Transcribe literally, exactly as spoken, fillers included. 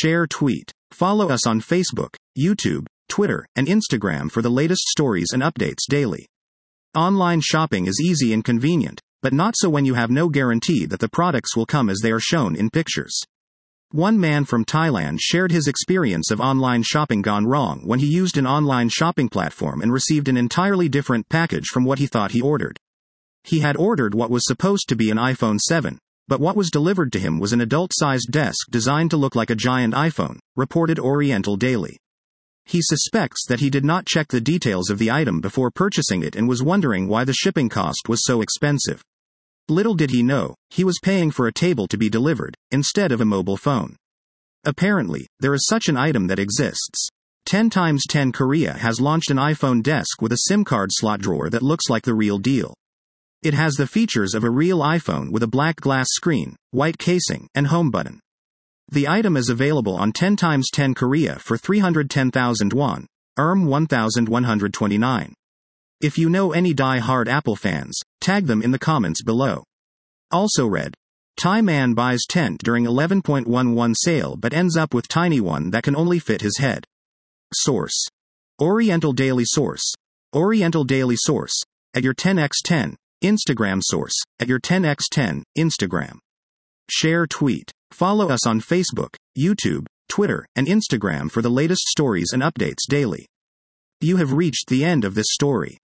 Share, tweet. Follow us on Facebook, YouTube, Twitter, and Instagram for the latest stories and updates daily. Online shopping is easy and convenient, but not so when you have no guarantee that the products will come as they are shown in pictures. One man from Thailand shared his experience of online shopping gone wrong when he used an online shopping platform and received an entirely different package from what he thought he ordered. He had ordered what was supposed to be an iPhone seven, but what was delivered to him was an adult-sized desk designed to look like a giant iPhone, reported Oriental Daily. He suspects that he did not check the details of the item before purchasing it and was wondering why the shipping cost was so expensive. Little did he know, he was paying for a table to be delivered, instead of a mobile phone. Apparently, there is such an item that exists. ten by ten Korea has launched an iPhone desk with a SIM card slot drawer that looks like the real deal. It has the features of a real iPhone with a black glass screen, white casing, and home button. The item is available on ten by ten Korea for three hundred ten thousand won, E R M one thousand one hundred twenty-nine. If you know any die-hard Apple fans, tag them in the comments below. Also read. Thai man buys tent during eleven point one one sale but ends up with tiny one that can only fit his head. Source. Oriental Daily Source. Oriental Daily Source. At your ten by ten. Instagram source. At your ten by ten. Instagram. Share, tweet. Follow us on Facebook, YouTube, Twitter, and Instagram for the latest stories and updates daily. You have reached the end of this story.